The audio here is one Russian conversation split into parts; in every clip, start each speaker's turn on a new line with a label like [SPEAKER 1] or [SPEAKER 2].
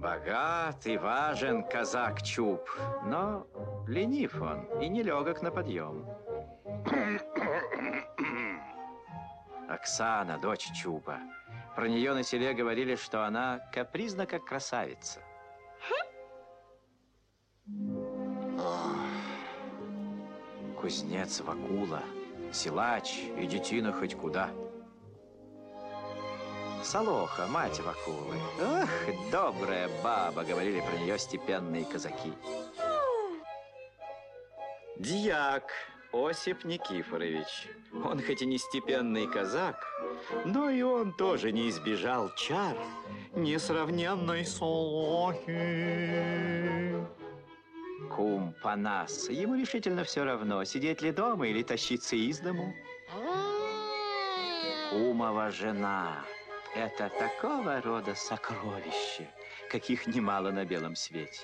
[SPEAKER 1] Богат и важен казак Чуб, но ленив он и нелегок на подъем. Оксана, дочь Чуба. Про нее на селе говорили, что она капризна, как красавица. Кузнец Вакула, силач и детина хоть куда. Солоха, мать Вакулы. Ах, добрая баба, говорили про нее степенные казаки. Дьяк Осип Никифорович. Он хоть и не степенный казак, но и он тоже не избежал чар несравненной Солохи. Кум Панас. Ему решительно все равно, сидеть ли дома или тащиться из дому. Кумова жена. Это такого рода сокровище, каких немало на белом свете.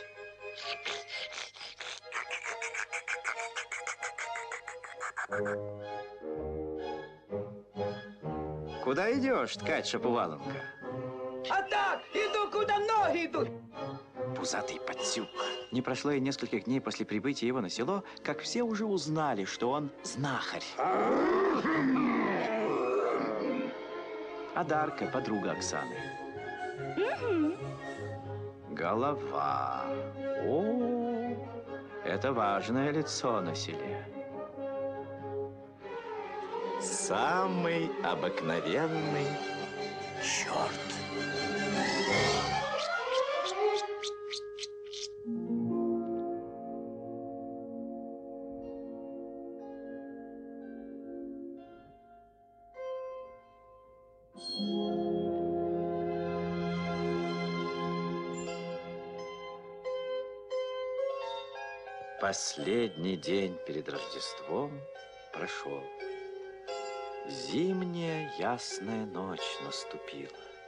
[SPEAKER 1] Куда идешь, ткать шаповалонка?
[SPEAKER 2] А так, иду, куда ноги идут.
[SPEAKER 1] Пузатый подсюк. Не прошло и нескольких дней после прибытия его на село, как все уже узнали, что он знахарь. Адарка, подруга Оксаны. Голова. О, это важное лицо на селе. Самый обыкновенный черт. Последний день перед Рождеством прошел. Зимняя ясная ночь наступила.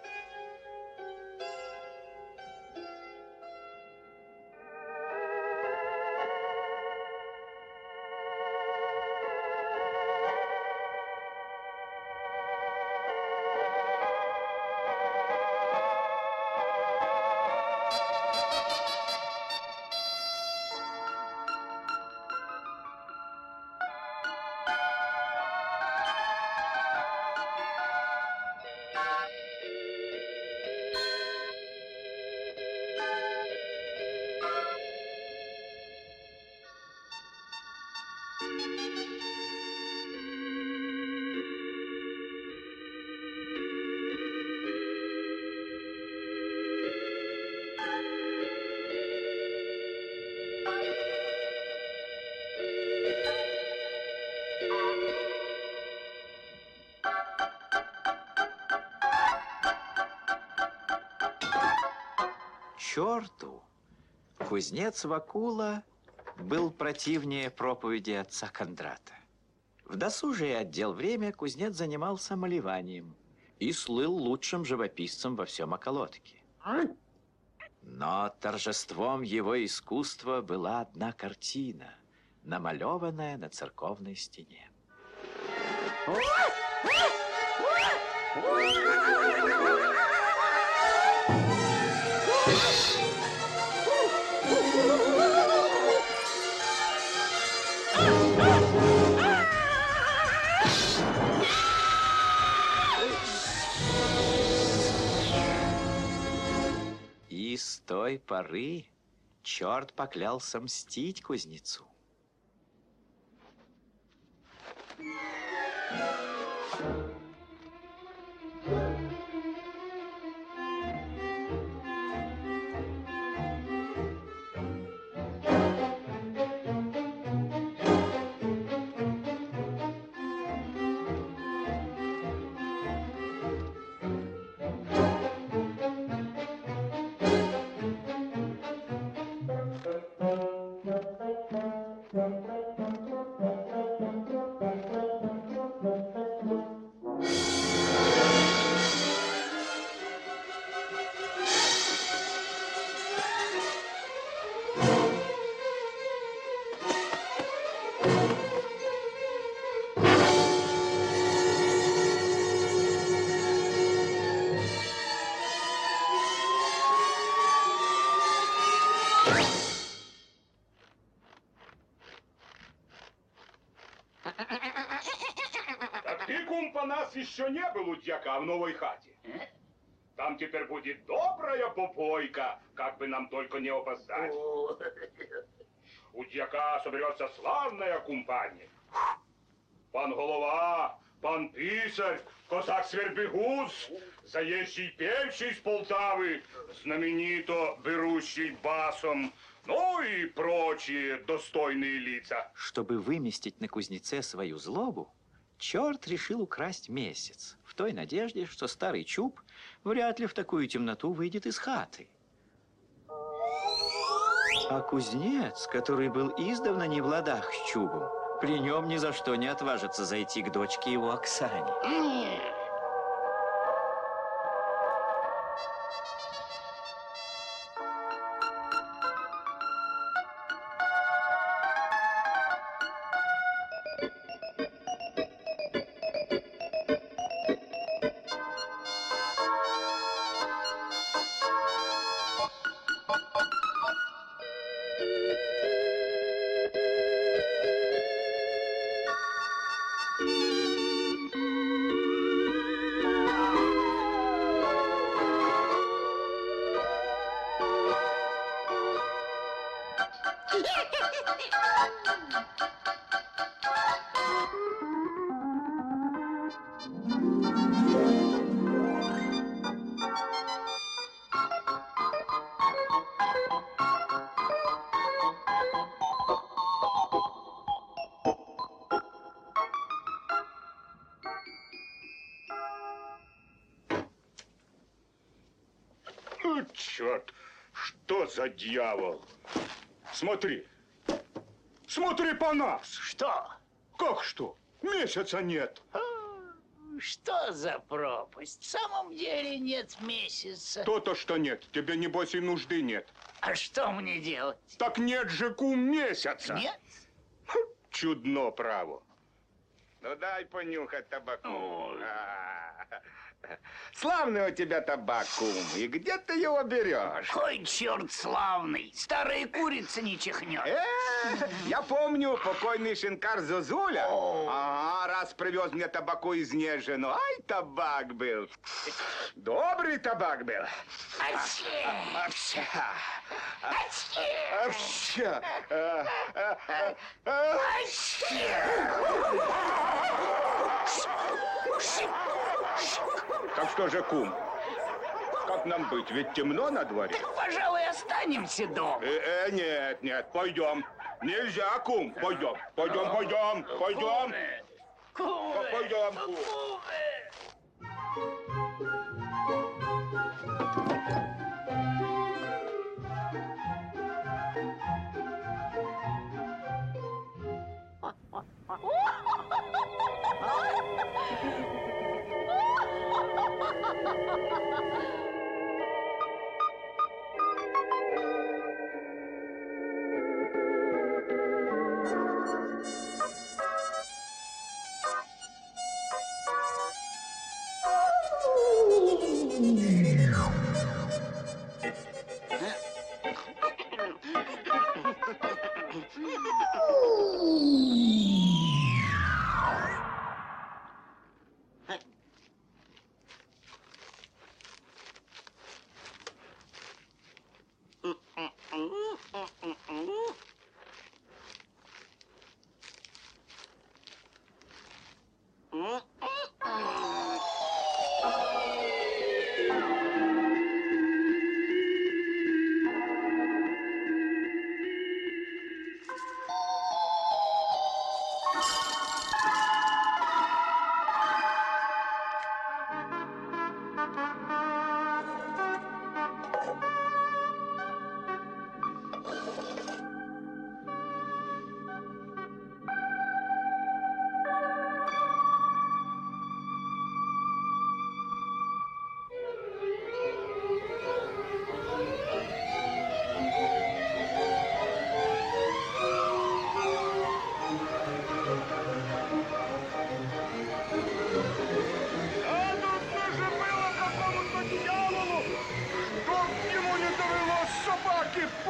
[SPEAKER 1] Черту кузнец Вакула был противнее проповеди отца Кондрата. В досужее отдел время кузнец занимался малеванием и слыл лучшим живописцем во всем околотке. Но торжеством его искусства была одна картина, намалеванная на церковной стене. И с той поры черт поклялся мстить кузнецу.
[SPEAKER 3] еще не был у дьяка в новой хате. Там теперь будет добрая попойка, как бы нам только не опоздать. У дьяка соберется славная компания. Пан Голова, пан Писарь, козак Свербегуз, заезжий певчий с Полтавы, знаменито берущий басом, ну и прочие достойные лица.
[SPEAKER 1] Чтобы выместить на кузнеце свою злобу, черт решил украсть месяц, в той надежде, что старый чуб вряд ли в такую темноту выйдет из хаты. А кузнец, который был издавна не в ладах с чубом, при нем ни за что не отважится зайти к дочке его Оксане.
[SPEAKER 3] Черт, что за дьявол? Смотри, смотри по нас.
[SPEAKER 4] Что?
[SPEAKER 3] Как что? Месяца нет.
[SPEAKER 4] Что за пропасть? В самом деле нет месяца.
[SPEAKER 3] То-то, что нет. Тебе, небось, и нужды нет.
[SPEAKER 4] А что мне делать?
[SPEAKER 3] Так нет же, кум, месяца.
[SPEAKER 4] Нет?
[SPEAKER 3] Чудно, право. Ну, дай понюхать табаку. Славный у тебя табак, кум. И где ты его берешь?
[SPEAKER 4] Ой, черт славный. Старая курица не чихнет.
[SPEAKER 3] Я помню, покойный шинкар Зозуля. Ага, раз привез мне табаку из Нежину. Ай, табак был. Добрый табак был. Так что же, кум, как нам быть? Ведь темно на дворе.
[SPEAKER 4] Так, пожалуй, останемся дома.
[SPEAKER 3] Нет, нет, пойдем. Нельзя, кум, пойдем. Пойдем. Пойдем, кум.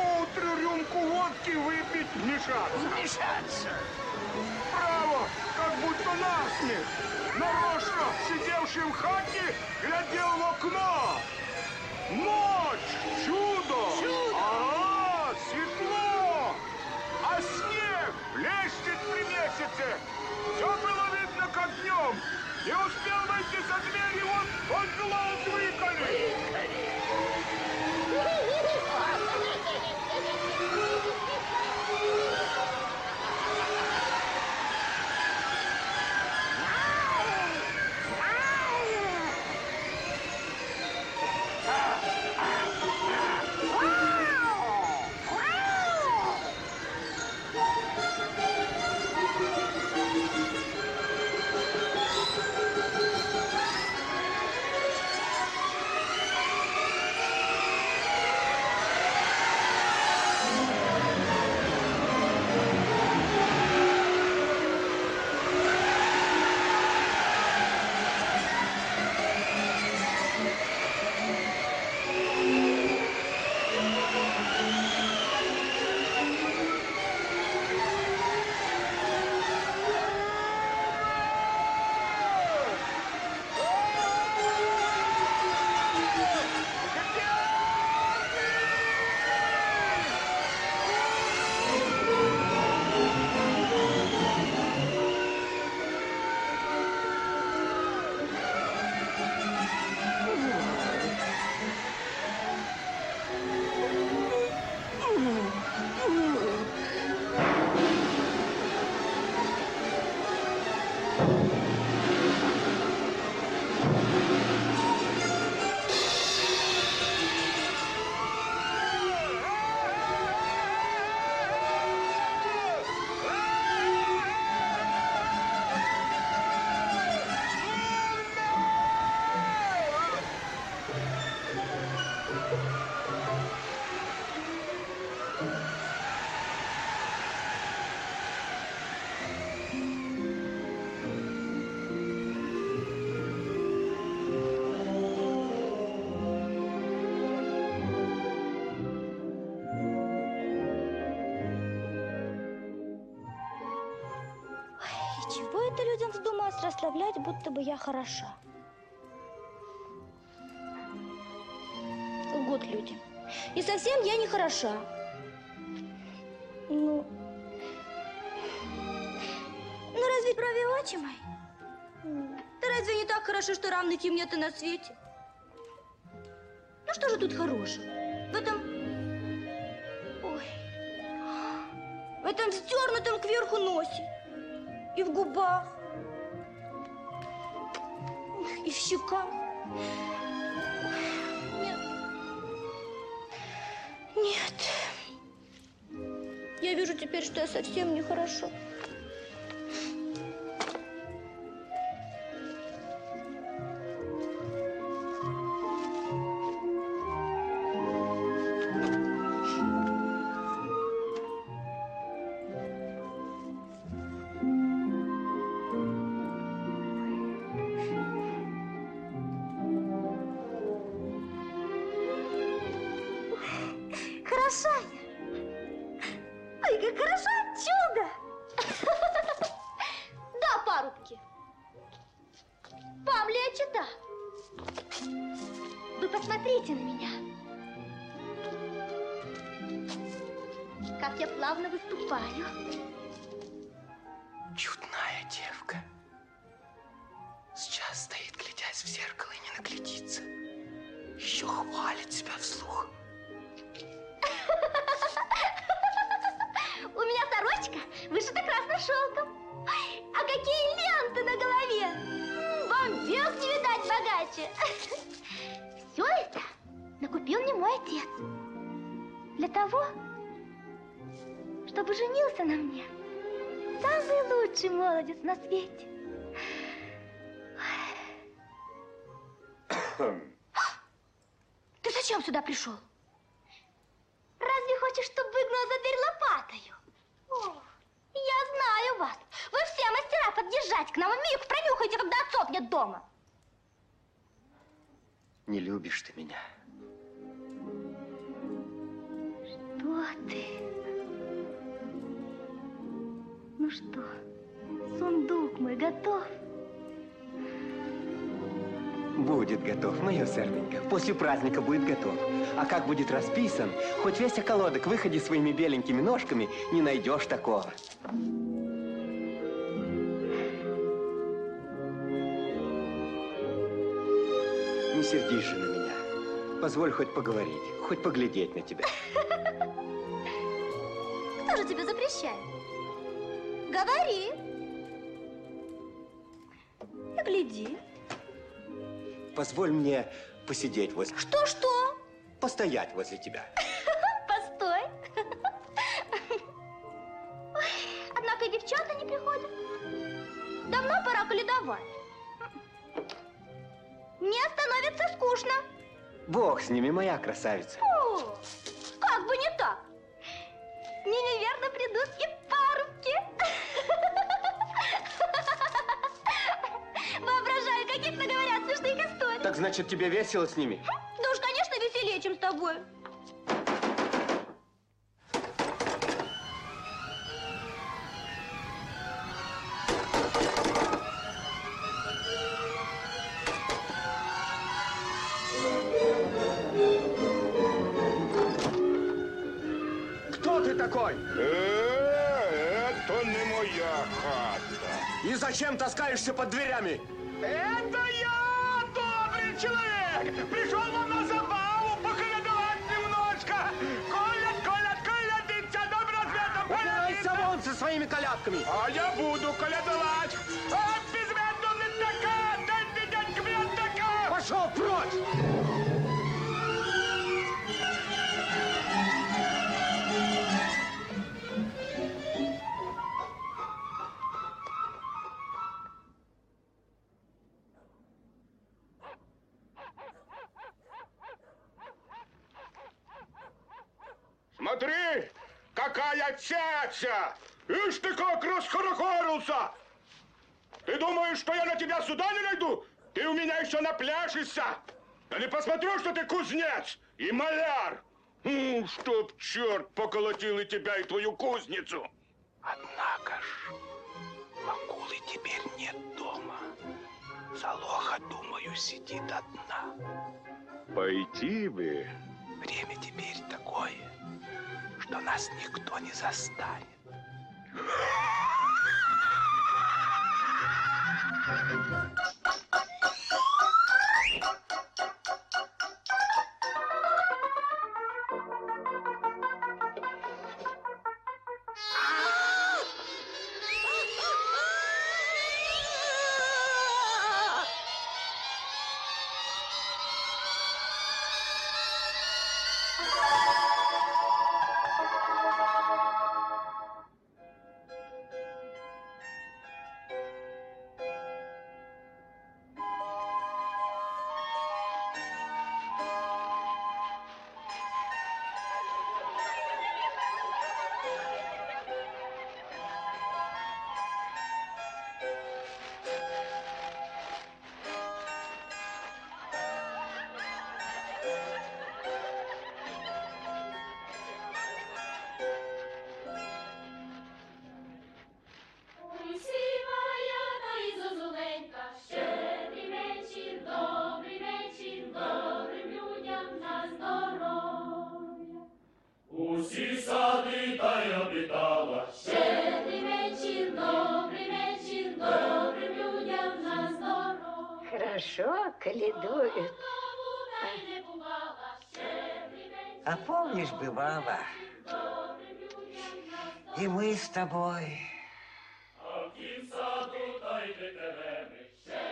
[SPEAKER 3] Вмешаться.
[SPEAKER 4] Вмешаться.
[SPEAKER 3] Право, как будто насмех. Нарочно сидевший в хате глядел в окно. Ночь, чудо! Ага, светло! А снег блестит при месяце. Все было видно, как днем. Не успел выйти за дверь, и вот глаз выколи.
[SPEAKER 5] Чего это людям вздумалось расслаблять, будто бы я хороша? Лгут люди. И совсем я не хороша. Ну разве правее очи мои? Да разве не так хорошо, что равных им нет и на свете? Ну что же тут хорошего? В этом вздернутом кверху носе. И в губах, и в щеках. Нет. Я вижу теперь, что я совсем нехорошо. Хороша я. Ой, как хороша, чудо! Да, парубки. Павлеча, да. Вы посмотрите на меня. Как я плавно выступаю.
[SPEAKER 6] Чудная девка. Сейчас стоит, глядясь в зеркало, и не наглядится. Еще хвалит себя вслух.
[SPEAKER 5] У меня сорочка вышита красным шелком. А какие ленты на голове! Вам век не видать богаче. Все это накупил мне мой отец. Для того, чтобы женился на мне самый лучший молодец на свете. Ты зачем сюда пришел? Разве хочешь, чтобы выгнала за дверь лопатою? О, я знаю вас. Вы все мастера подъезжать к нам, и миг пронюхайте, когда отцов нет дома.
[SPEAKER 6] Не любишь ты меня.
[SPEAKER 5] Что ты? Ну что, сундук мой тобой готов.
[SPEAKER 6] Будет готов, моя серденька. После праздника будет готов. А как будет расписан, хоть весь околоток выходи своими беленькими ножками, не найдешь такого. Не сердись же на меня. Позволь хоть поговорить, хоть поглядеть на тебя.
[SPEAKER 5] Кто же тебе запрещает? Говори. И гляди.
[SPEAKER 6] Позволь мне посидеть возле...
[SPEAKER 5] Что-что?
[SPEAKER 6] Постоять возле тебя.
[SPEAKER 5] Постой. Ой, однако и девчата не приходят. Давно пора коледовать. Мне становится скучно.
[SPEAKER 6] Бог с ними, моя красавица.
[SPEAKER 5] О, как бы не так. С ними верно придут и парубки. Воображаю, каких наговорят смешных историй.
[SPEAKER 6] Так значит, тебе весело с ними?
[SPEAKER 5] Да уж, конечно, веселее, чем с тобой.
[SPEAKER 6] Кто ты такой?
[SPEAKER 3] Это не моя хата.
[SPEAKER 6] И зачем таскаешься под дверями?
[SPEAKER 3] Это я, добрый человек! Пришел вам на забаву поколядовать немножко! Колядиться, добро светом
[SPEAKER 6] Убирайся
[SPEAKER 3] колядиться!
[SPEAKER 6] вон со своими колядками!
[SPEAKER 3] А я буду колядовать! А без веду винтака, дайте дядька винтака!
[SPEAKER 6] Пошел прочь!
[SPEAKER 3] Смотри, какая цяця! Ишь ты как расхорохорился! Ты думаешь, что я на тебя суда не найду? Ты у меня еще напляшешься! Да не посмотрю, что ты кузнец и маляр! Чтоб черт поколотил и тебя, и твою кузницу!
[SPEAKER 7] Однако ж, акулы теперь нет дома. Залоха, думаю, сидит одна.
[SPEAKER 3] Пойти бы.
[SPEAKER 7] Время теперь такое, что нас никто не застанет.
[SPEAKER 8] Усі сади та й обітала.
[SPEAKER 9] Щедрий вечір, добрим людям на здоров'я.
[SPEAKER 4] Хорошо каледуют. А помнишь, бывало, и мы с тобой.
[SPEAKER 8] А в тім саду та й де терени.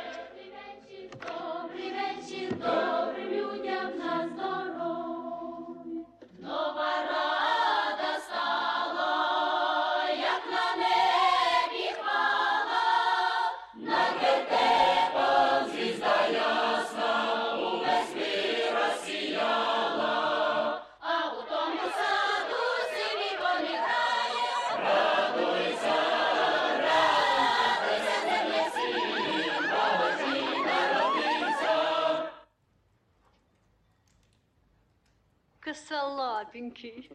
[SPEAKER 9] Добрий вечір, добрим людям на здоров'я. Нова рада стала, як на небі хвала, над вертепом звізда ясна, увесь мир розсіяла, а у тому саду сиві коні грає, радуйся, земля син, Божий народився.
[SPEAKER 5] Косолапенький.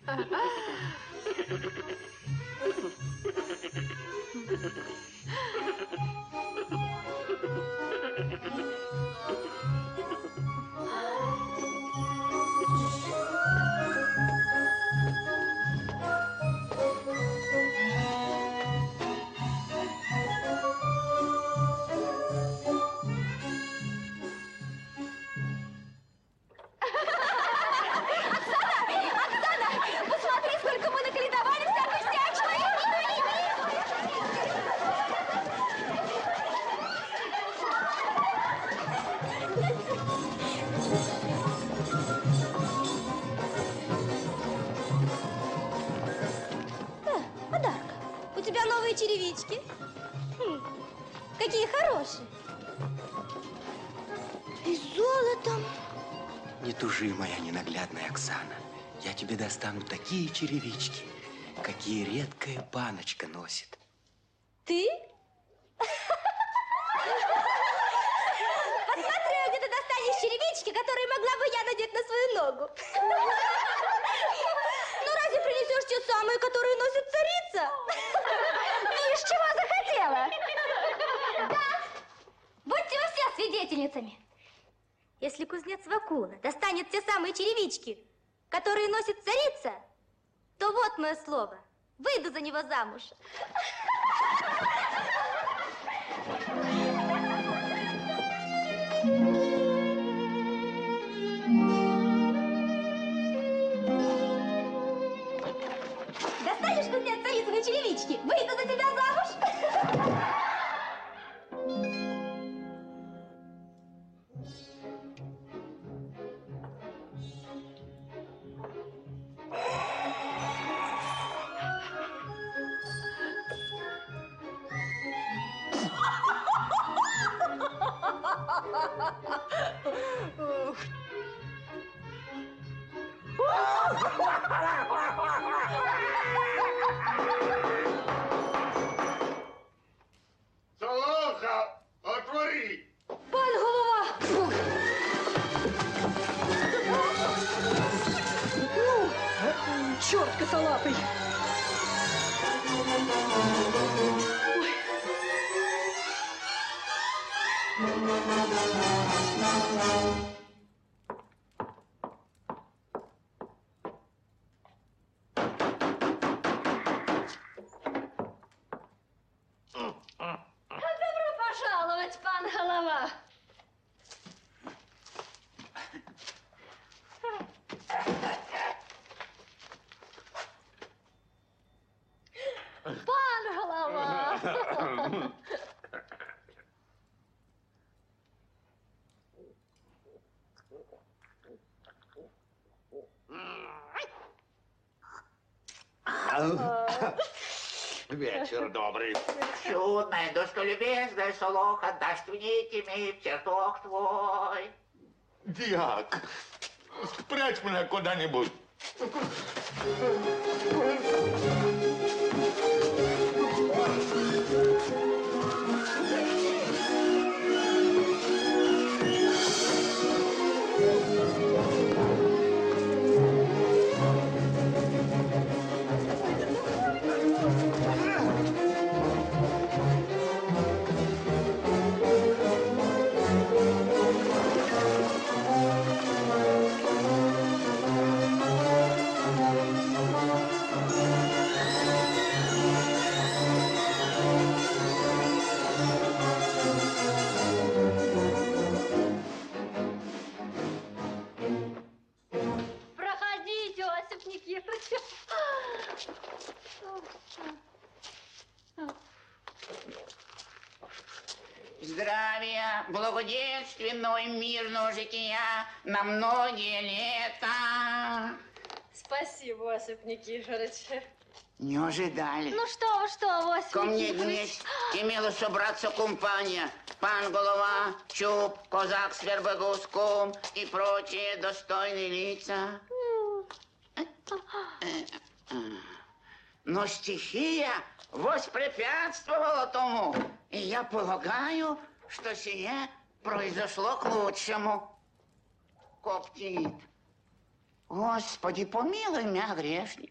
[SPEAKER 5] Посмотри, сколько мы наколедовали всякой всячины! Подарка, у тебя новые черевички? Какие хорошие! И с золотом!
[SPEAKER 6] Не тужи, моя ненаглядная Оксана. Я тебе достану такие черевички, какие редкая паночка носит.
[SPEAKER 5] Ты? Посмотрю, где ты достанешь черевички, которые могла бы я надеть на свою ногу. Ну, разве принесешь те самые, которые носит царица? Видишь, чего захотела? Да. Будьте вы все свидетельницами. Если кузнец Вакула достанет те самые черевички, которые носит царица, то вот мое слово. Выйду за него замуж. Достанешь кузнец царицыной черевички? Выйду за тебя замуж.
[SPEAKER 3] Солоха, отвори!
[SPEAKER 5] Пан голова!
[SPEAKER 2] Черт косолапый!
[SPEAKER 9] Добро пожаловать, пан голова. Пан голова.
[SPEAKER 7] Вечер добрый.
[SPEAKER 4] Чудная, достолюбезная Солоха, даст мне в чертог твой.
[SPEAKER 7] Дьяк, спрячь меня куда-нибудь.
[SPEAKER 9] Проходите, Осип Никифорович.
[SPEAKER 4] Здравия, благоденственного и мирного жития на многие лета.
[SPEAKER 9] Спасибо, Осип Никифорович.
[SPEAKER 4] Не ожидали.
[SPEAKER 5] Ну что вы, Осип
[SPEAKER 4] Ко мне
[SPEAKER 5] Никифорович?
[SPEAKER 4] днесь имела собраться компания. Пан Голова, Чуб, Козак Свербогуском и прочие достойные лица. Но стихия воспрепятствовала тому. И я полагаю, что сие произошло к лучшему. Коптит. Господи, помилуй меня, грешник.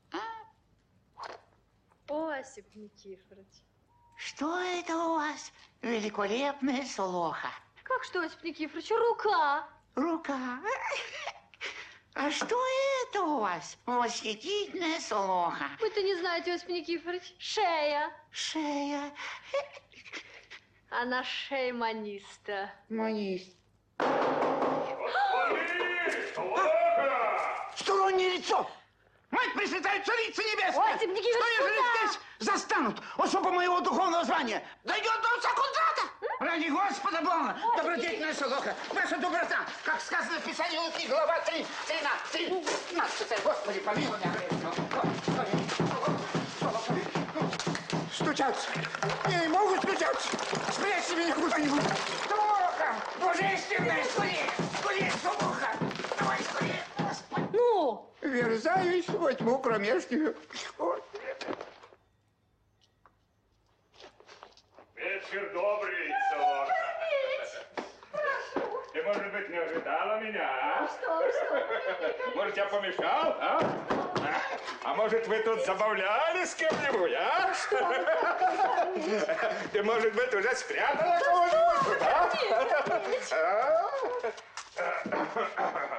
[SPEAKER 9] Осип Никифорович.
[SPEAKER 4] Что это у вас? Великолепная солоха.
[SPEAKER 9] Как что, Осип Никифорович, рука?
[SPEAKER 4] Рука. А что это у вас? Восхитительная солоха.
[SPEAKER 9] Вы-то не знаете, Осип Никифорович. Шея.
[SPEAKER 4] Шея.
[SPEAKER 9] Она шея маниста.
[SPEAKER 4] Манист.
[SPEAKER 2] Стороннее лицо! Мать Пресвятая Царица Небесная!
[SPEAKER 9] Осип Никифорович,
[SPEAKER 2] что, ежели
[SPEAKER 9] куда?
[SPEAKER 2] здесь застанут особо моего духовного звания? Дойдет до отца Кундрата! Ради Господа Бога! Добродетельная солоха! Ваша доброта! Как сказано в Писании Луки, глава 3, 13. Господи, помилуй меня, грешного! Стучаться! Не могут стучаться! Спрячьте меня куда-нибудь! Солоха! Божественная! Скорее, солоха! Давай скорее! Господи!
[SPEAKER 9] Ну?
[SPEAKER 2] Верзаюсь во тьму кромешную.
[SPEAKER 3] Вечер добрый, Солоха. Ты, может быть, не ожидала меня, а?
[SPEAKER 9] Что?
[SPEAKER 3] Может, я помешал, а? А может, вы тут забавлялись с кем-нибудь, а? Ты, может быть, уже спрятала кого-нибудь, а?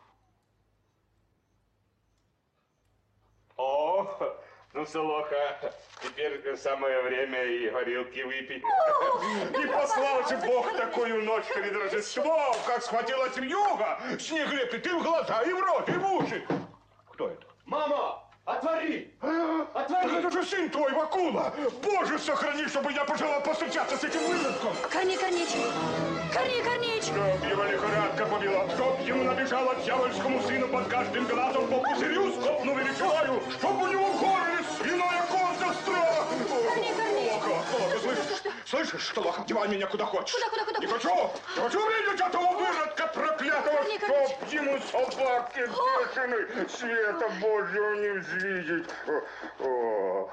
[SPEAKER 3] О, ну, Солоха, теперь самое время и горилки выпить. Не послал же Бог такую ночь перед Рождеством, как схватилась вьюга. Снег лепит и в глаза, и в рот, и в уши. Кто это?
[SPEAKER 2] Мама, отвори!
[SPEAKER 3] Так это же сын твой, Вакула! Боже, сохрани, чтобы я пожелал постучаться с этим выродком!
[SPEAKER 9] Корней Корнеич! Корней Корнеич!
[SPEAKER 3] Чтоб его лихорадка побила, чтоб ему набежала дьявольскому сыну под каждым глазом по пузырю, скопну величаю, чтоб у него в горле свиная кость застряла!
[SPEAKER 9] Корней Корнеич!
[SPEAKER 3] Слышишь, что лох, одевай меня куда хочешь.
[SPEAKER 9] Куда?
[SPEAKER 3] Не хочу видеть этого выродка проклятого,
[SPEAKER 9] Корней
[SPEAKER 3] чтоб ему собаки бешеные света Божьего не увидеть. О.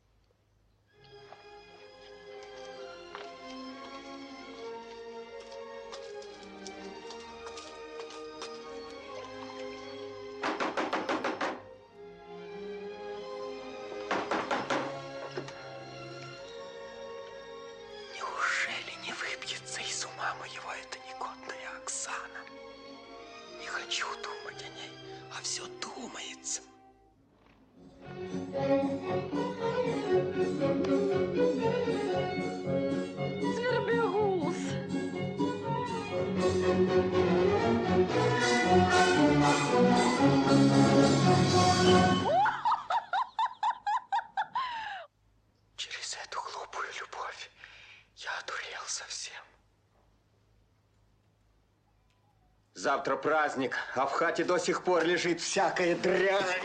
[SPEAKER 7] Неужели не выбьется из ума моего эта негодная Оксана? Не хочу думать о ней, а все думается.
[SPEAKER 9] Свербегус!
[SPEAKER 7] Через эту глупую любовь я одурел совсем.
[SPEAKER 6] Завтра праздник, а в хате до сих пор лежит всякая дрянь.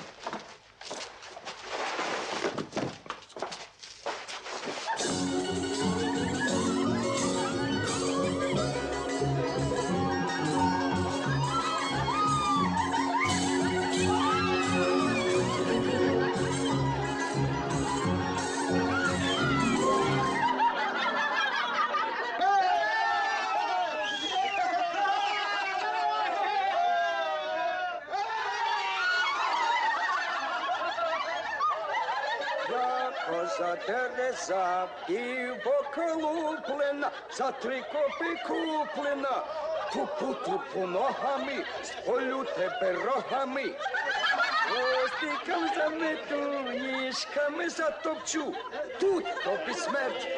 [SPEAKER 2] Коза Тереза і поколуплена, за 3 копи куплена. Тупу-тупу ногами, сполю тебе рогами. Хвостиком замету, ніжками затопчу, тут тобі смерть.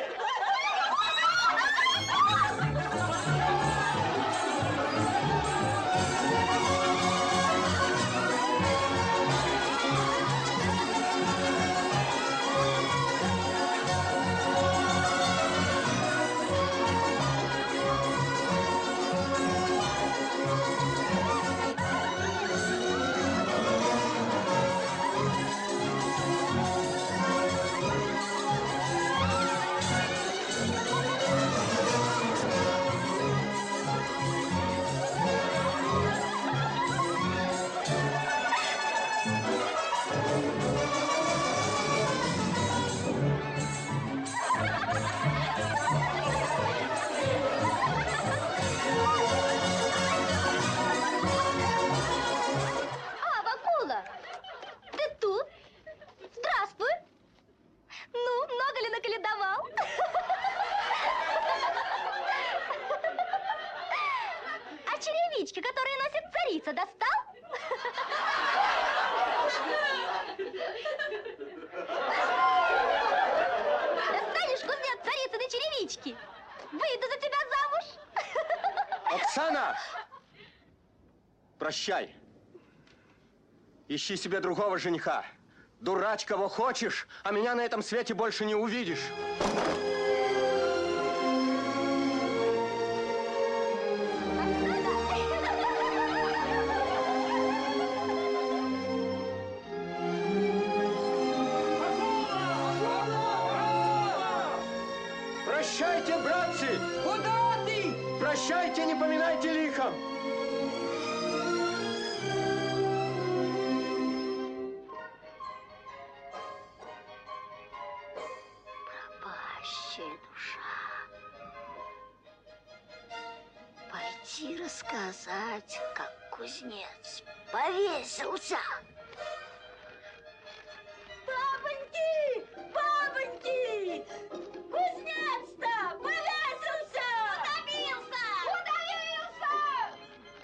[SPEAKER 6] Оксана! Прощай. Ищи себе другого жениха. Дурач, кого хочешь, а меня на этом свете больше не увидишь. Прощайте, братцы!
[SPEAKER 9] Куда ты?
[SPEAKER 6] Прощайте, не поминайте лихом!
[SPEAKER 5] Пропащая душа. Пойти рассказать, как кузнец повесился. Бабоньки! Бабоньки! Кузнец-то повесился! Удавился! Удавился!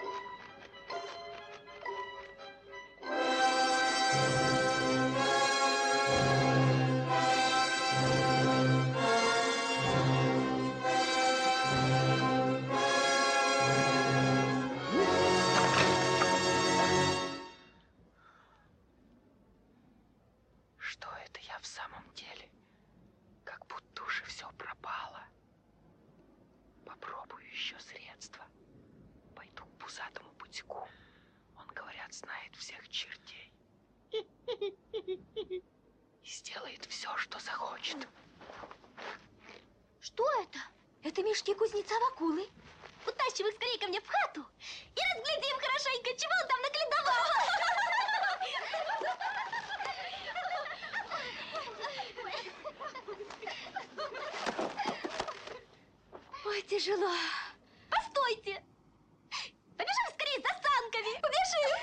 [SPEAKER 7] Что это я в самом деле? Как будто уже все пропало. Попробую еще средства. Пойду к пузатому бутику. Он, говорят, знает всех чертей. И сделает все, что захочет.
[SPEAKER 5] Что это? Это мешки кузнеца Вакулы. Утащим их скорее ко мне в хату и разглядим хорошенько, чего он там наколедовал. Ой, тяжело. Постойте. Побежим скорее за санками. Побежим.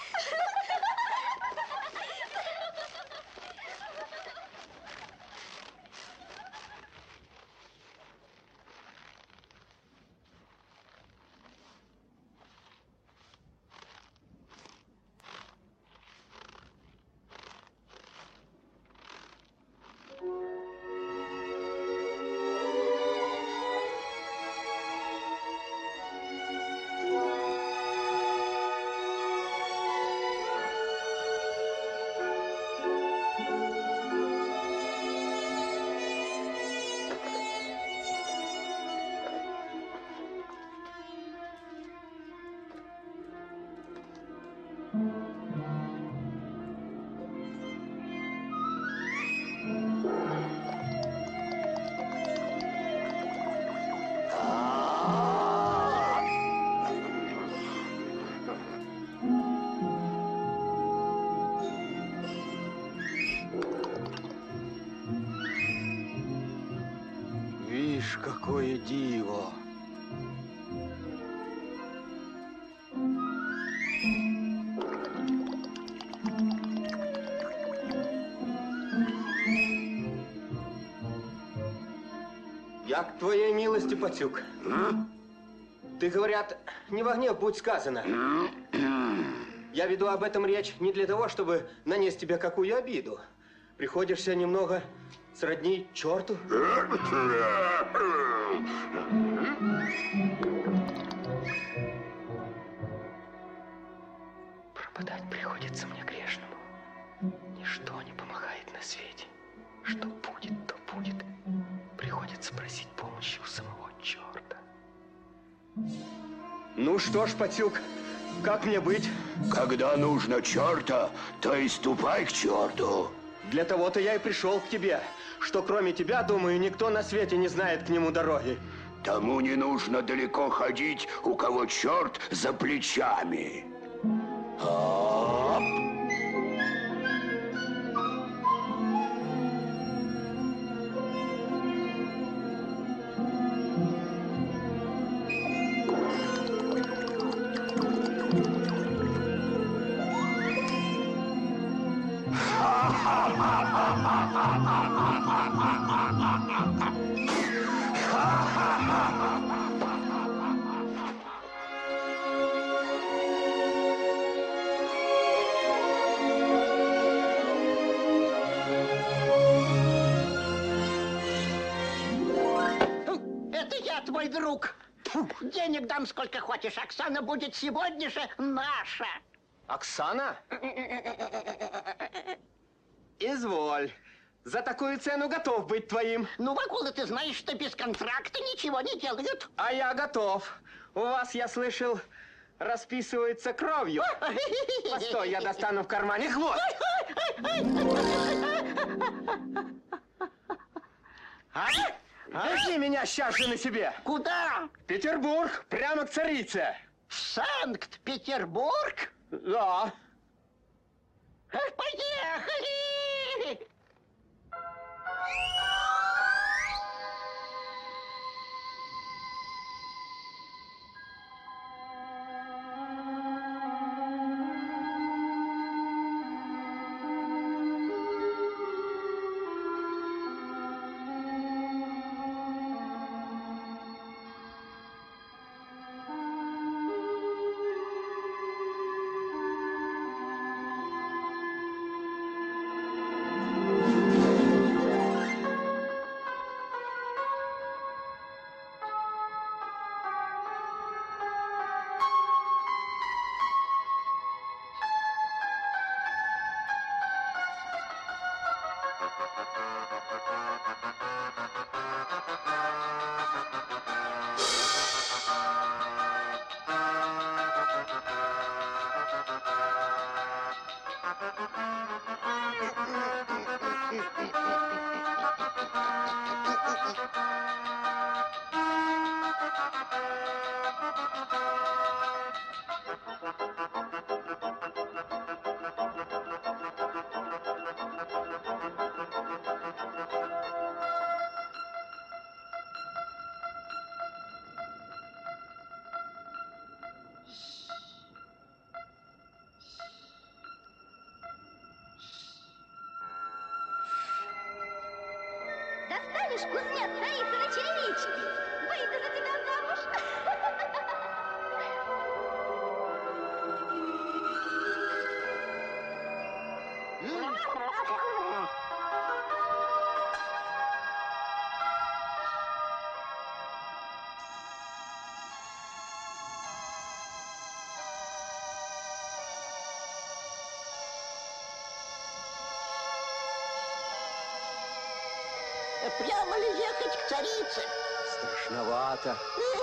[SPEAKER 6] Вишь, какое диво! Я к твоей милости, пацюк. Ты, говорят, не в огне будь сказано. Я веду об этом речь не для того, чтобы нанести тебе какую обиду. Приходишься немного сродни черту.
[SPEAKER 7] Пропадать приходится мне грешному. Ничто не помогает на свете. Что будет, то будет. Приходится просить помощи у самого черта.
[SPEAKER 6] Ну что ж, пацюк, как мне быть?
[SPEAKER 10] Когда нужно черта, то и ступай к черту.
[SPEAKER 6] Для того-то я и пришел к тебе, что кроме тебя, думаю, никто на свете не знает к нему дороги.
[SPEAKER 10] Тому не нужно далеко ходить, у кого черт за плечами.
[SPEAKER 2] Это я, твой друг.
[SPEAKER 4] Фу, денег дам сколько хочешь. Оксана будет сегодня же наша.
[SPEAKER 6] Оксана? Изволь. За такую цену готов быть твоим.
[SPEAKER 4] Ну, Вакула, ты знаешь, что без контракта ничего не делают.
[SPEAKER 6] А я готов. У вас, я слышал, расписывается кровью. Постой, я достану в кармане хвост. Вези меня сейчас же на себе.
[SPEAKER 4] Куда?
[SPEAKER 6] В Петербург, прямо к царице.
[SPEAKER 4] В Санкт-Петербург?
[SPEAKER 6] Да.
[SPEAKER 4] Поехали!
[SPEAKER 5] Достанешь, кузнец Раисы на черевичке? Выйду за тебя замуж.
[SPEAKER 4] Прямо ли ехать к царице?
[SPEAKER 6] Страшновато.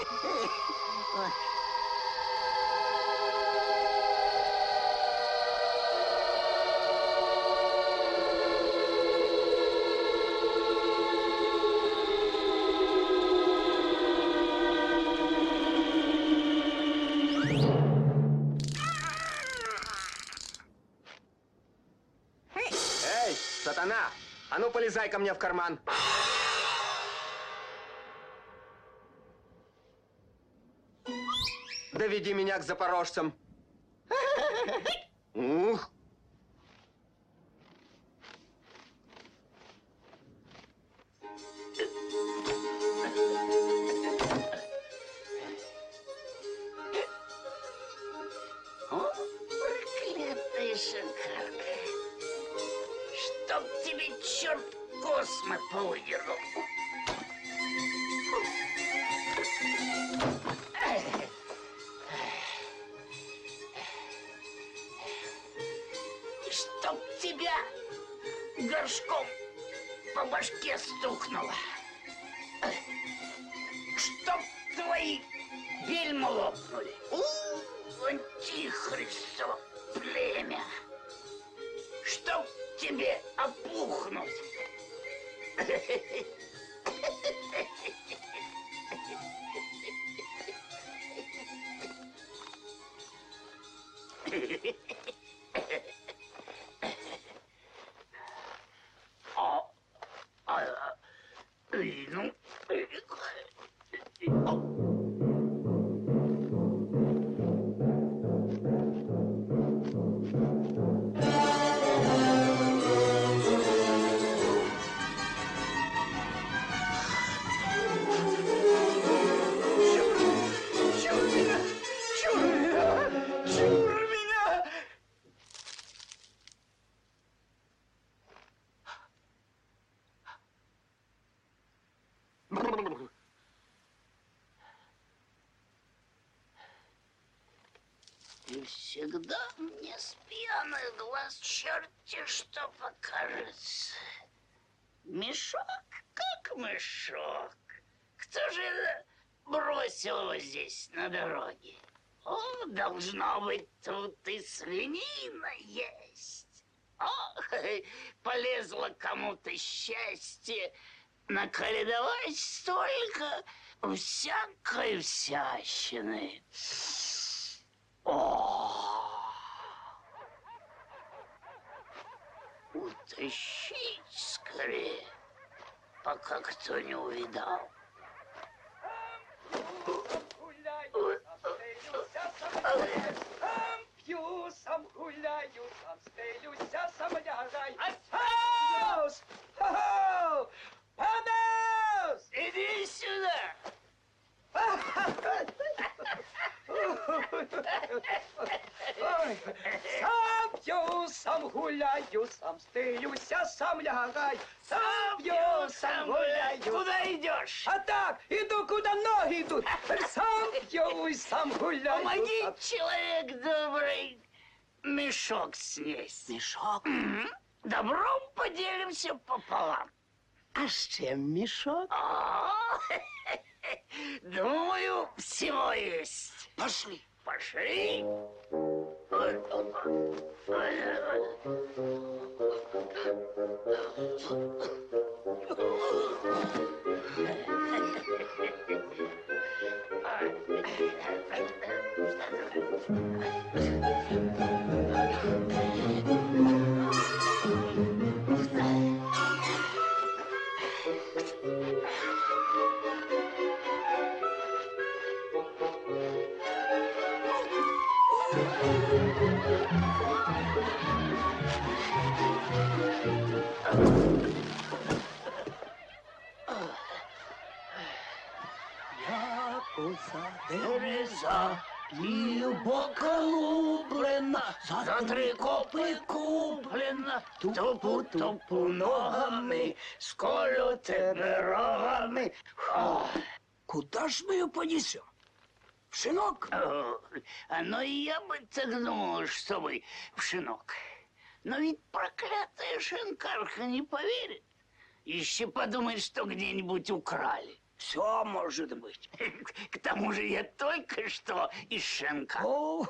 [SPEAKER 6] Эй, сатана! А ну, полезай ко мне в карман. Доведи меня к запорожцам. Ух!
[SPEAKER 4] О, проклятая шакалка. Чтоб тебе черт космо повыдернул. Чтоб тебя горшком по башке стукнуло. Чтоб твои бельма лопнули. Антихристово племя. Чтоб тебе опухнуть. Всегда мне с пьяных глаз черти что покажется. Мешок как мешок. Кто же это бросил его здесь на дороге? О, должно быть, тут и свинина есть. О, полезло кому-то счастье наколедовать столько всякой всячины. О! Утащить скорее, пока кто не увидал.
[SPEAKER 11] Сам пью, сам гуляю, сам стелюся, сам лягаю. Панас! Панас!
[SPEAKER 4] Иди сюда!
[SPEAKER 11] Сам пью, сам гуляю, сам стелюся, сам лягаю. Сам пью, сам гуляю.
[SPEAKER 4] Куда идешь?
[SPEAKER 11] А так, иду, куда ноги идут. Сам пью, сам гуляю.
[SPEAKER 4] Помоги, человек добрый, мешок снесть.
[SPEAKER 12] Мешок?
[SPEAKER 4] Добром поделимся пополам.
[SPEAKER 12] А с чем мешок?
[SPEAKER 4] Думаю, всего есть.
[SPEAKER 12] Пошли.
[SPEAKER 4] Пошли.
[SPEAKER 12] Дереза глибоко лублена,
[SPEAKER 4] За 3 копи куплена, тупу ногами, сколю тебе рогами.
[SPEAKER 12] Куда ж мы ее понесем? В шинок?
[SPEAKER 4] Ну, я бы так думал, чтобы в шинок. Но ведь проклятая шинкарка не поверит. Еще подумает, что где-нибудь украли.
[SPEAKER 12] Все может быть.
[SPEAKER 4] К тому же я только что из шинка.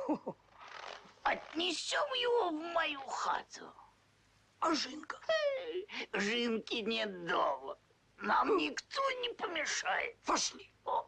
[SPEAKER 4] Отнесем его в мою хату.
[SPEAKER 12] А Жинка?
[SPEAKER 4] Жинки нет дома. Нам никто не помешает.
[SPEAKER 12] Пошли.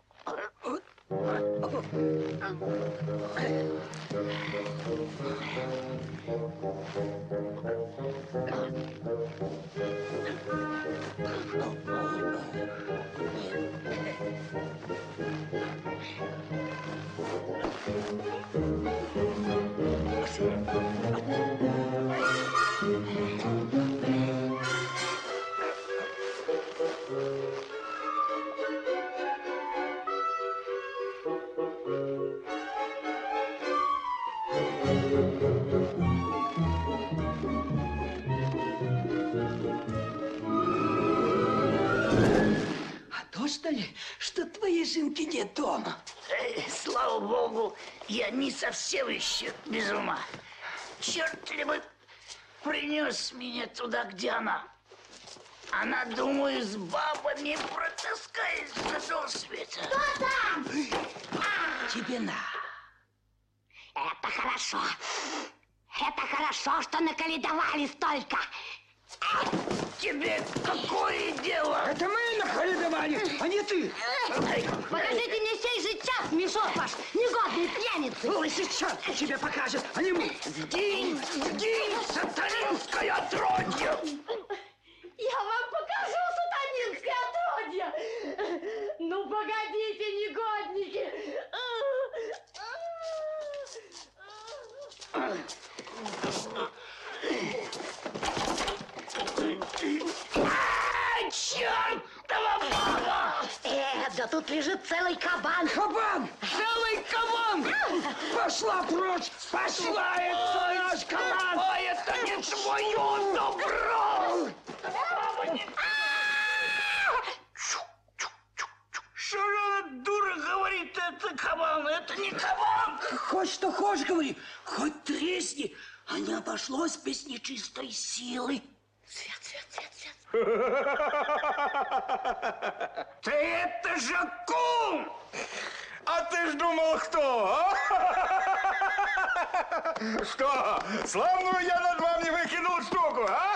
[SPEAKER 12] Точно ли, что твоей Жинки нет дома?
[SPEAKER 4] Слава богу, я не совсем еще без ума. Черт ли бы принес меня туда, где она. Она, думаю, с бабами протаскается до света.
[SPEAKER 5] Кто там?
[SPEAKER 12] Тебе на.
[SPEAKER 5] Это хорошо. Это хорошо, что наколедовали столько.
[SPEAKER 4] Тебе какое дело?
[SPEAKER 11] Это мы наколедовали, а не ты.
[SPEAKER 5] Покажите мне сей же час мешок ваш, негодный пьяницы.
[SPEAKER 11] Лысый черт тебе покажет, а не мы.
[SPEAKER 4] Сгинь, сатанинское отродье!
[SPEAKER 9] Я вам покажу сатанинское отродье! Ну, погодите, негодники!
[SPEAKER 4] Чертова баба!
[SPEAKER 5] Да тут лежит целый кабан.
[SPEAKER 11] Кабан!
[SPEAKER 4] Целый кабан!
[SPEAKER 11] Пошла прочь! Пошла, это наш кабан!
[SPEAKER 4] А это не твое добро! Что же она, дура, говорит, это кабан? Это не кабан!
[SPEAKER 11] Хоть что хочешь, говори.
[SPEAKER 12] Хоть тресни, а не обошлось без нечистой силы.
[SPEAKER 4] Свет, свет, свет, свет. Ты это же кум!
[SPEAKER 3] А ты ж думал, кто, а? Что, славную я над вами выкинул штуку, а?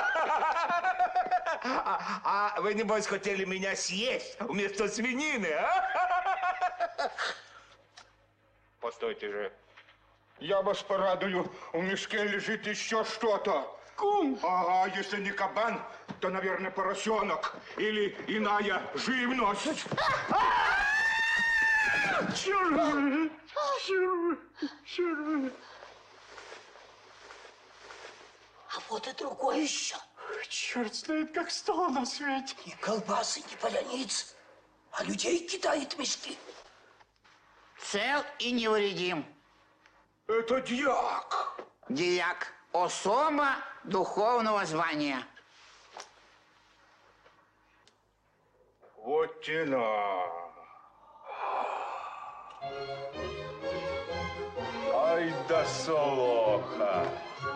[SPEAKER 3] А вы, небось, хотели меня съесть вместо свинины, а? Постойте же. Я вас порадую, в мешке лежит еще что-то. Кум? Ага, если не кабан, то, наверное, поросенок или иная живность. Червы! Червы! Червы!
[SPEAKER 12] А вот и другой еще.
[SPEAKER 3] Черт знает, как стало на свете.
[SPEAKER 12] Ни колбасы, ни поляниц, а людей кидает в мешки.
[SPEAKER 2] Цел и невредим.
[SPEAKER 3] Это дьяк.
[SPEAKER 2] Дьяк. Особа духовного звания.
[SPEAKER 3] Вот тена. Ай да солоха.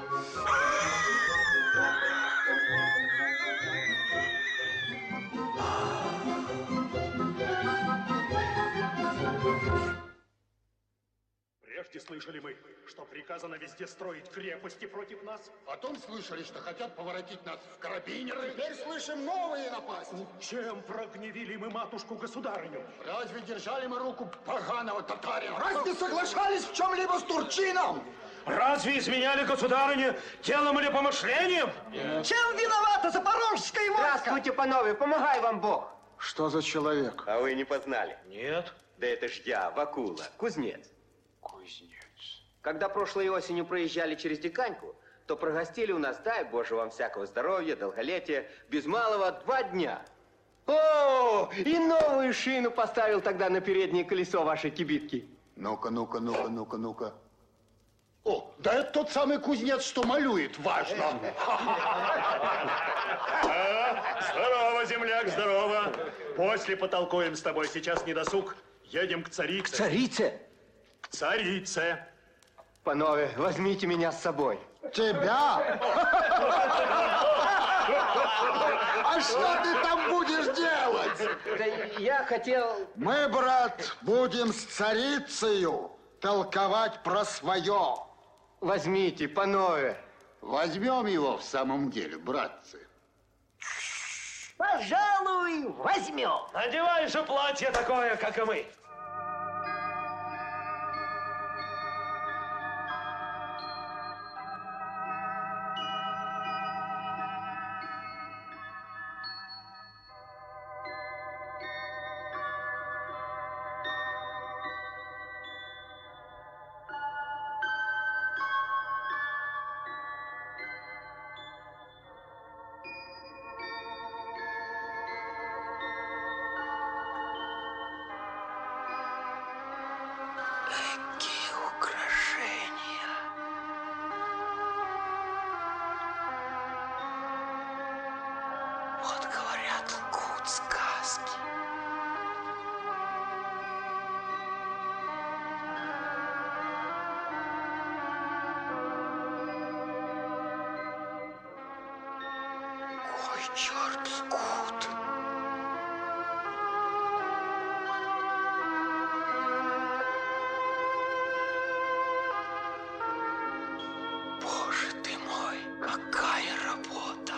[SPEAKER 13] Прежде слышали мы, что приказано везде строить крепости против нас.
[SPEAKER 14] Потом слышали, что хотят поворотить нас в карабинеры. Теперь слышим новые напасти.
[SPEAKER 13] Чем прогневили мы матушку-государыню?
[SPEAKER 14] Разве держали мы руку поганого татарина? Разве соглашались в чем-либо с турчином?
[SPEAKER 13] Разве изменяли государыне телом или помышлением?
[SPEAKER 6] Чем виновата запорожская войска? Здравствуйте, панове, помогай вам Бог.
[SPEAKER 14] Что за человек?
[SPEAKER 6] А вы не познали?
[SPEAKER 13] Нет.
[SPEAKER 6] Да это ж я, Вакула, кузнец.
[SPEAKER 14] Кузнец.
[SPEAKER 6] Когда прошлой осенью проезжали через Диканьку, то прогостили у нас, дай Боже вам всякого здоровья, долголетия, без малого 2 дня. О, и новую шину поставил тогда на переднее колесо вашей кибитки.
[SPEAKER 14] Ну-ка, ну-ка, ну-ка, ну-ка, ну-ка. О, да это тот самый кузнец, что малюет, важно.
[SPEAKER 13] Здорово, земляк, здорово. После потолкуем с тобой, сейчас не досуг. Едем к царице.
[SPEAKER 6] К царице?
[SPEAKER 13] К царице.
[SPEAKER 6] Панове, возьмите меня с собой.
[SPEAKER 14] Тебя? А что ты там будешь делать?
[SPEAKER 6] Да я хотел...
[SPEAKER 14] Мы, брат, будем с царицею толковать про свое.
[SPEAKER 6] Возьмите, панове.
[SPEAKER 14] Возьмем его в самом деле, братцы.
[SPEAKER 12] Пожалуй, возьмем.
[SPEAKER 13] Надевай же платье такое, как и мы.
[SPEAKER 12] Черт, скут. Боже ты мой, какая работа!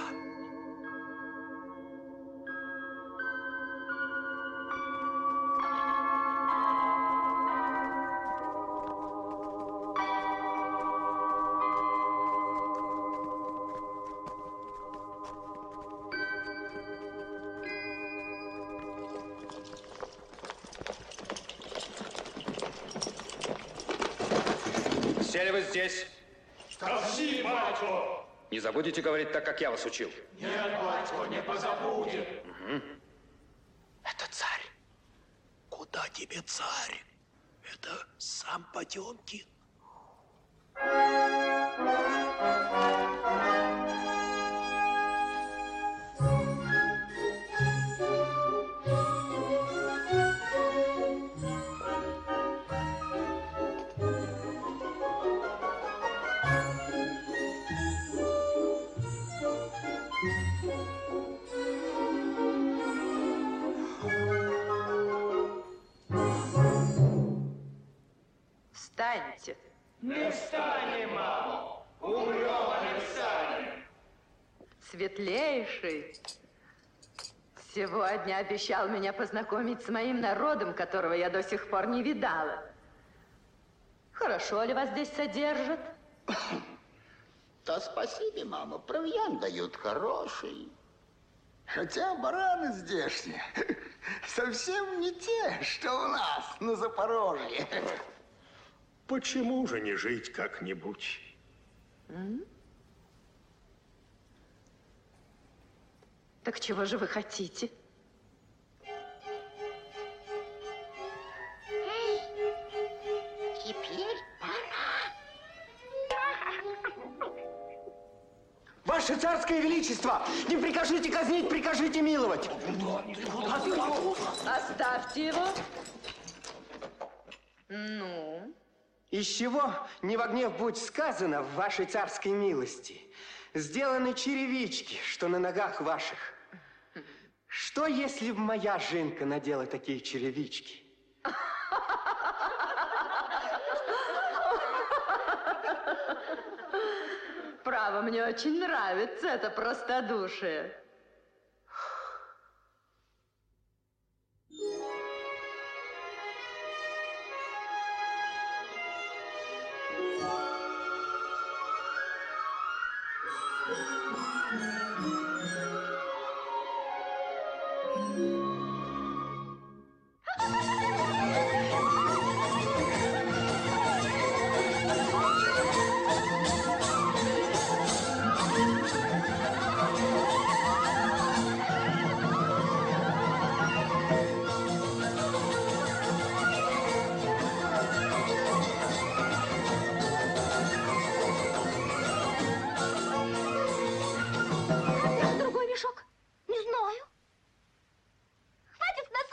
[SPEAKER 15] Сели вы здесь.
[SPEAKER 8] Спасибо, батько.
[SPEAKER 15] Не забудете говорить так, как я вас учил?
[SPEAKER 8] Нет, батько, не позабудем.
[SPEAKER 15] Угу.
[SPEAKER 12] Это царь. Куда тебе царь? Это сам Потемкин.
[SPEAKER 11] Не встанем, мамо. Умрем, а не встанем.
[SPEAKER 16] Светлейший сегодня обещал меня познакомить с моим народом, которого я до сих пор не видала. Хорошо ли вас здесь содержат?
[SPEAKER 14] Да спасибо, мама, провиант дают хороший. Хотя бараны здешние совсем не те, что у нас на Запорожье.
[SPEAKER 13] Почему же не жить как-нибудь?
[SPEAKER 16] Так чего же вы хотите?
[SPEAKER 5] Теперь пора.
[SPEAKER 6] Ваше царское величество, не прикажите казнить, прикажите миловать.
[SPEAKER 16] Оставьте его. Ну?
[SPEAKER 6] Из чего не во гнев будь сказано в вашей царской милости? Сделаны черевички, что на ногах ваших. Что, если б моя жинка надела такие черевички?
[SPEAKER 16] Право, мне очень нравится это простодушие.
[SPEAKER 5] Другой мешок? Не знаю. Хватит с нас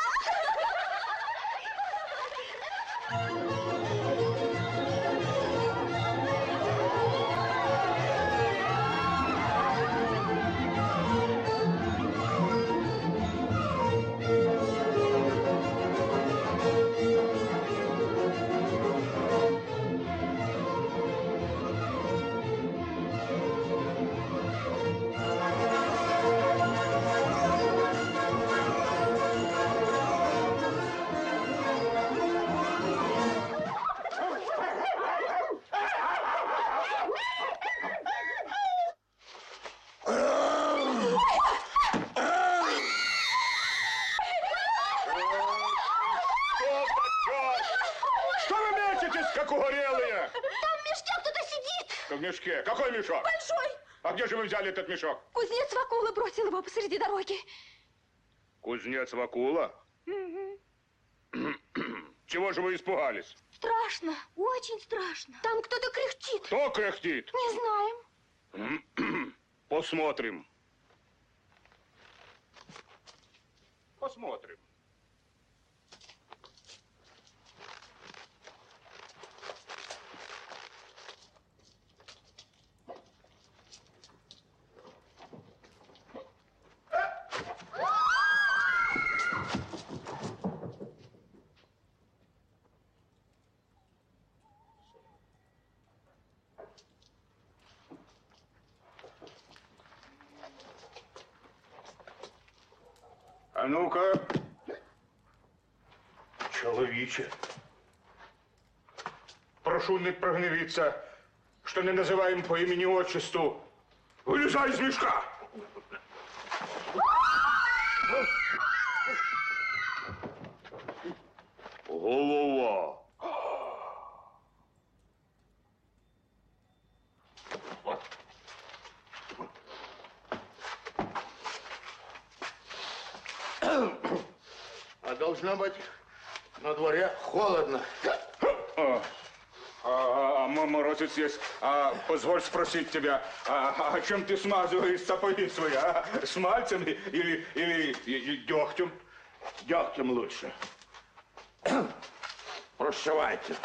[SPEAKER 3] Что вы мячитесь, как угорелые?
[SPEAKER 5] Там в мешке кто-то сидит.
[SPEAKER 3] В мешке? Какой мешок?
[SPEAKER 5] Большой.
[SPEAKER 3] А где же вы взяли этот мешок?
[SPEAKER 5] Кузнец Вакула бросил его посреди дороги.
[SPEAKER 3] Кузнец Вакула? Чего же вы испугались?
[SPEAKER 5] Страшно, очень страшно. Там кто-то кряхтит.
[SPEAKER 3] Кто кряхтит?
[SPEAKER 5] Не знаем.
[SPEAKER 3] Посмотрим. Посмотрим. А ну-ка, чоловіче, прошу не прогневиться, що не називаємо по імені отчеству. Вилізай з мішка! Голова.
[SPEAKER 14] А должно быть, на дворе холодно.
[SPEAKER 3] Морозец есть. Позволь спросить тебя, чем ты смазываешь сапоги свои? Смальцем или дегтем?
[SPEAKER 10] Дегтем лучше. Прощавайте.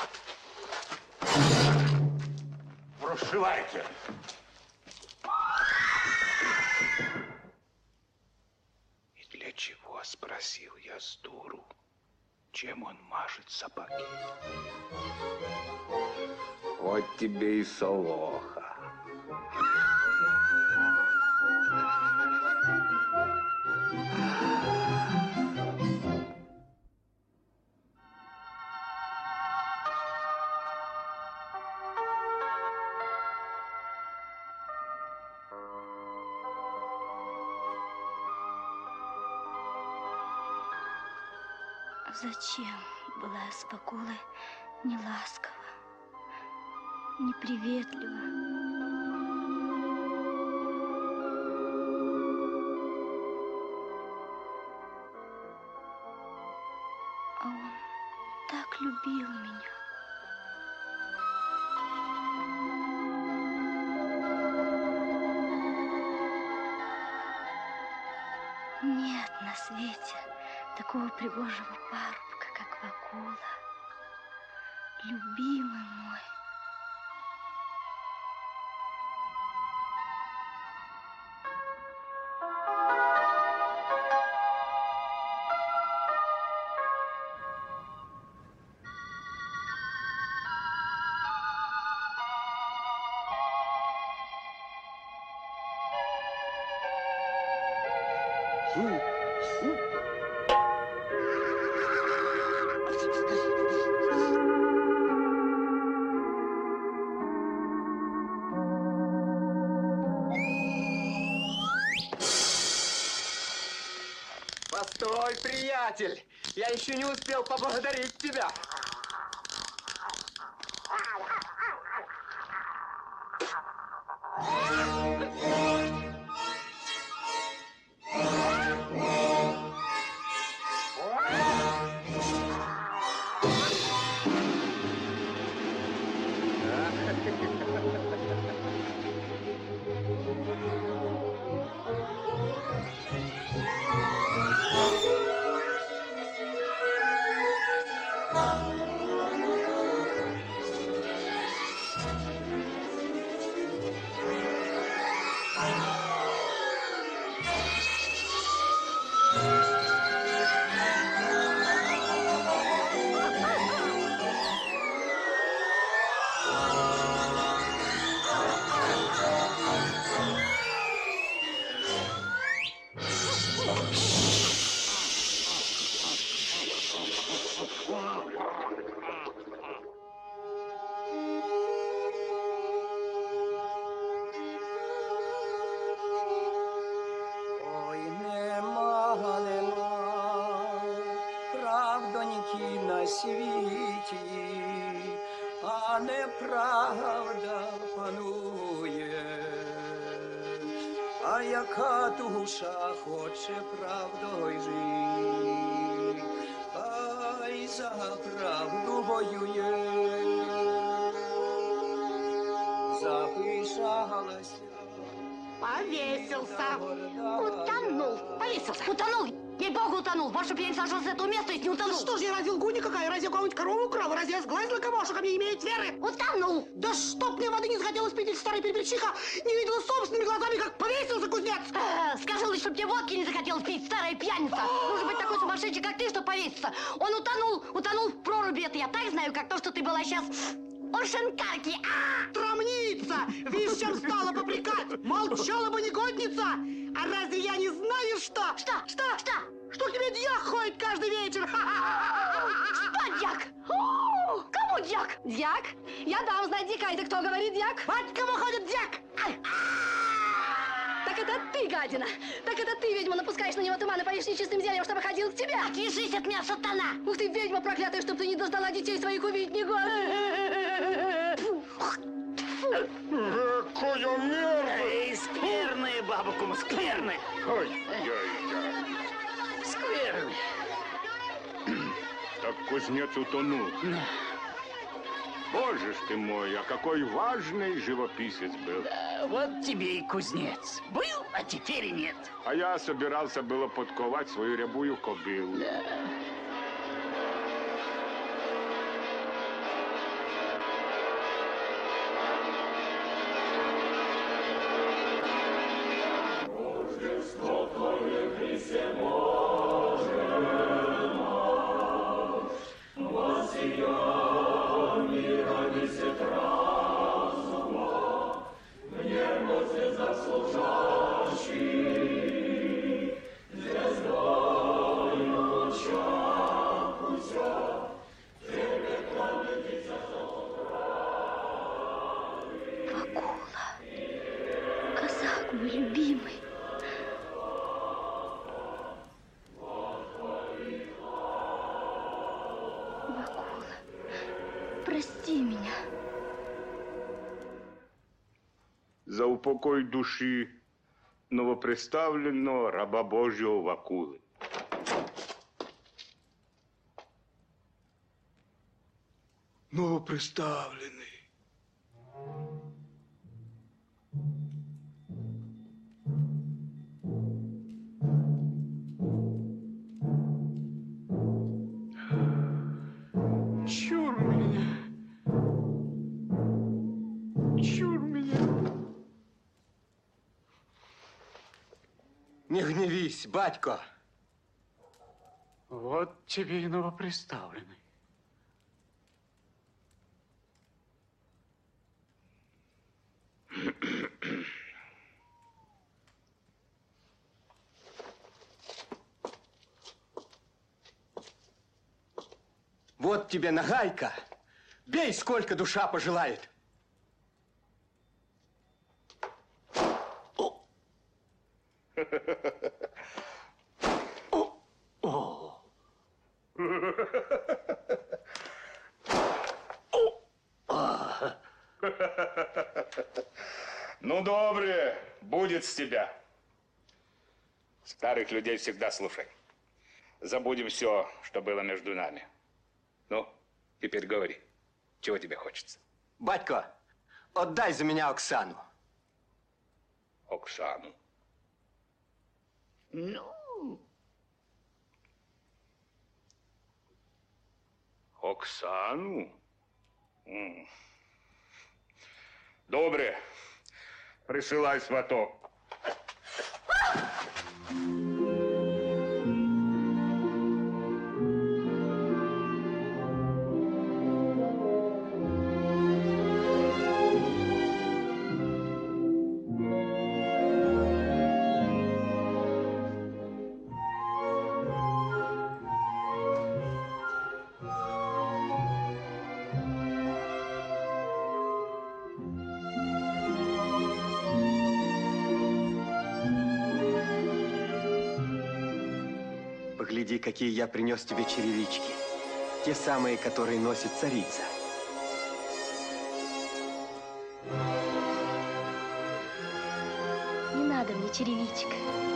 [SPEAKER 10] Прощавайте.
[SPEAKER 17] И для чего, спросил я с дуру,
[SPEAKER 10] чем он мажет сапоги. Вот тебе и солоха.
[SPEAKER 5] Зачем была я с Бакулой не ласкова, неприветлива? А он так любил меня. Нет на свете такого пригожего парубка, как Бакула, любимый мой.
[SPEAKER 6] Постой, приятель! Я еще не успел поблагодарить тебя.
[SPEAKER 11] На світі, а неправда панує, а яка душа хоче правдою жити, хай за правду воює, запишалася.
[SPEAKER 9] Повесился. Утонул. Повесился. Утонул. Ей-богу, утонул. Больше бы я не сошел с этого места, если не утонул.
[SPEAKER 11] Что ж, я разве лгу никакая? Разве я кого-нибудь корову украл? Разве я сглазила кого, что ко мне имеет веры?
[SPEAKER 9] Утонул.
[SPEAKER 11] Да чтоб мне воды не захотелось пить, старый перепельчиха не видела собственными глазами, как повесился кузнец.
[SPEAKER 9] Скажи лучше, чтоб тебе водки не захотелось пить, старая пьяница. Нужно быть такой сумасшедший, как ты, чтобы повеситься. Он утонул в проруби. Это я так знаю, как то, что ты была сейчас... У шинкарки.
[SPEAKER 11] Трамница! Видишь, чем стала попрекать? Молчала бы негодница! А разве я не знаю, что? Что к тебе дьяк ходит каждый вечер?
[SPEAKER 9] Что дьяк? Кому дьяк? Дьяк? Я дам знать дьяка. Это кто говорит дьяк?
[SPEAKER 11] Вот кому ходит дьяк!
[SPEAKER 9] Так это ты, гадина! Так это ты, ведьма, напускаешь на него туман и поешь нечистым зельем, чтобы ходил к тебе! Отвяжись от меня, сатана! Ух ты, ведьма проклятая, чтоб ты не дождала детей своих увидеть негоже!
[SPEAKER 3] Какая мерзость!
[SPEAKER 4] Скверные, баба Кума, скверные! Скверные!
[SPEAKER 3] Так кузнец утонул. Боже ж ты мой, а какой важный живописец был.
[SPEAKER 4] Да, вот тебе и кузнец. Был, а теперь и нет.
[SPEAKER 3] А я собирался было подковать свою рябую кобылу.
[SPEAKER 4] Да.
[SPEAKER 3] упокой души новоприставленного раба Божьего Вакулы.
[SPEAKER 12] Новоприставленный.
[SPEAKER 2] Чур меня. Чур меня.
[SPEAKER 6] Не гневись, батько.
[SPEAKER 2] Вот тебе и новоприставленный.
[SPEAKER 6] Вот тебе нагайка. Бей, сколько душа пожелает.
[SPEAKER 3] Ну, добре, будет с тебя. Старых людей всегда слушай. Забудем все, что было между нами. Ну, теперь говори, чего тебе хочется?
[SPEAKER 6] Батько, отдай за меня Оксану.
[SPEAKER 3] Оксану?
[SPEAKER 4] Ну?
[SPEAKER 3] Оксану? Добре, присылай сваток.
[SPEAKER 6] Погляди, какие я принес тебе черевички. Те самые, которые носит царица.
[SPEAKER 5] Не надо мне черевичка.